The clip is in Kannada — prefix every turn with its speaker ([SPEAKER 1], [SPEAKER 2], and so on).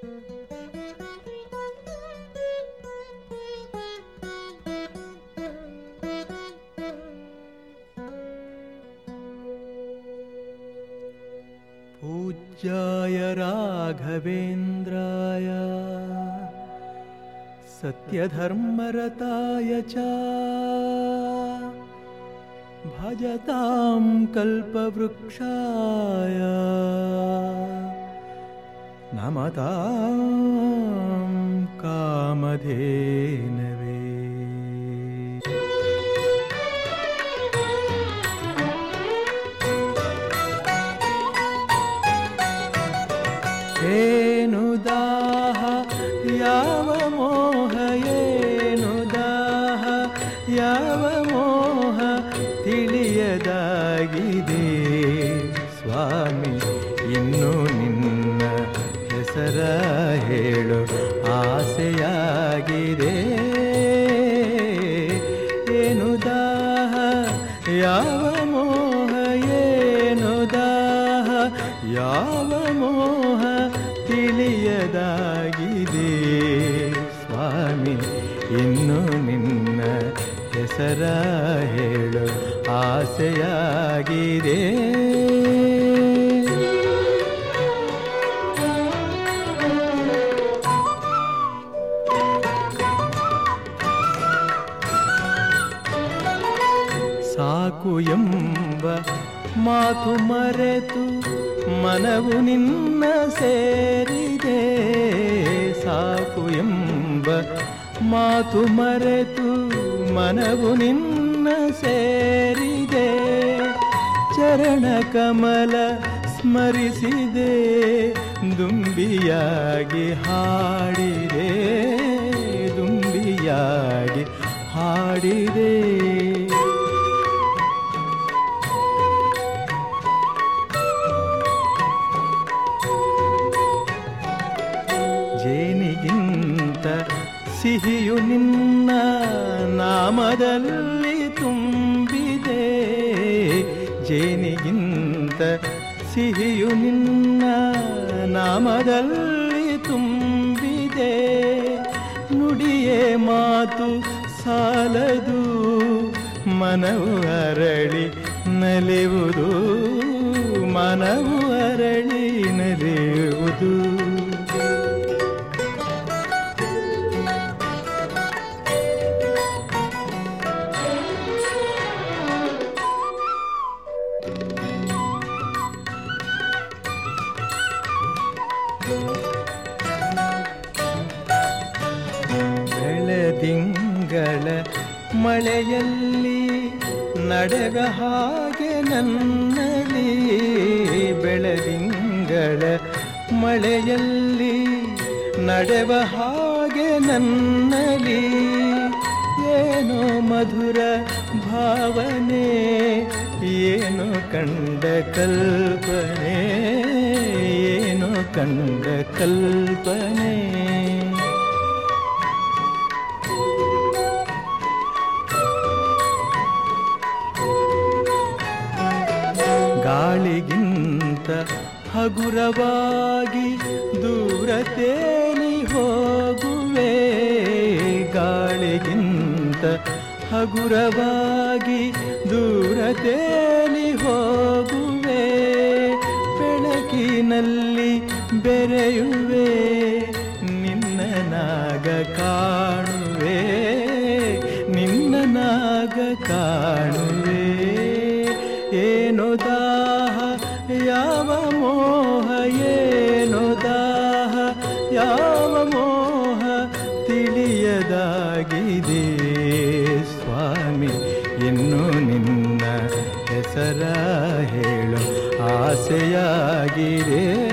[SPEAKER 1] पूज्याय राघवेन्द्राय सत्यधर्मरताय च भजतां कल्पवृक्षाय नमतां कामधेनवे। ಏನು ದಾಹ ಯಾವ ಮೋಹ, ಏನು ದಾಹ ಯಾವ ಮೋಹ ತಿಳಿಯದಾಗಿದೆ ಸ್ವಾಮಿ, ಇನ್ನು ನಿನ್ನ ಹೆಸರ ಹೇಳು ಆಸೆಯಾಗಿದೆ. ಏನು ದಾಹ ಯಾವ ಮೋಹ, ಏನು ದಾಹ ಯಾವ ಮೋಹ ತಿಳಿಯದಾಗಿದೆ ಸ್ವಾಮಿ, ಇನ್ನು ನಿನ್ನ ಹೆಸರ ಹೇಳು ಆಸೆಯಾಗಿದೆ. ಸಾಕು ಎಂಬ ಮಾತು ಮರೆತು ಮನವು ನಿನ್ನ ಸೇರಿದೆ. ಸಾಕು ಎಂಬ ಮಾತು ಮರೆತು ಮನವು ನಿನ್ನ ಸೇರಿದೆ. ಚರಣ ಕಮಲ ಸ್ಮರಿಸಿದೆ, ದುಂಬಿಯಾಗಿ ಹಾಡಿದೆ, ದುಂಬಿಯಾಗಿ ಹಾಡಿದೆ. ಜೇನಿಗಿಂತ ಸಿಹಿಯು ನಿನ್ನ ನಾಮದಲ್ಲಿ ತುಂಬಿದೆ. ಜೇನಿಗಿಂತ ಸಿಹಿಯು ನಿನ್ನ ನಾಮದಲ್ಲಿ ತುಂಬಿದೆ. ನುಡಿಯೇ ಮಾತು ಸಾಲದು, ಮನವು ಅರಳಿ ನಲಿಯುವುದು, ಮನವು ಅರಳಿ ನಲಿಯುವುದು. ಬೆಳದಿಂಗಳ ಮಳೆಯಲ್ಲಿ ನಡೆವ ಹಾಗೆ ನನ್ನಲ್ಲಿ, ಬೆಳದಿಂಗಳ ಮಳೆಯಲ್ಲಿ ನಡೆವ ಹಾಗೆ ನನ್ನಲ್ಲಿ. ಏನೋ ಮಧುರ ಭಾವನೆ, ಏನೋ ಕಂಡ ಕಲ್ಪನೆ, ಏನೋ ಕಂಡ ಕಲ್ಪನೆ. ಗಾಳಿಗಿಂತ ಹಗುರವಾಗಿ ದೂರ ತೇಲಿ ಹೋಗುವೆ. ಗಾಳಿಗಿಂತ ಹಗುರವಾಗಿ ದೂರ ತೇಲಿ ಹೋಗುವೆ. ಬೆಳಕಿನಲ್ಲಿ ಬೆರೆಯುವೆ, ನಿನ್ನ ನಾಗ ಕಾಣುವೆ, ನಿನ್ನ ನಾಗ ಕಾಣುವೆ. ಏನು ದಾಹ ಯಾವ ಮೋಹ, ಏನು ದಾಹ ಯಾವ ಮೋಹ ತಿಳಿಯದಾಗಿದೆ ಸ್ವಾಮಿ, ಇನ್ನು ನಿನ್ನ ಹೆಸರ ಹೇಳು ಆಸೆಯಾಗಿದೆ.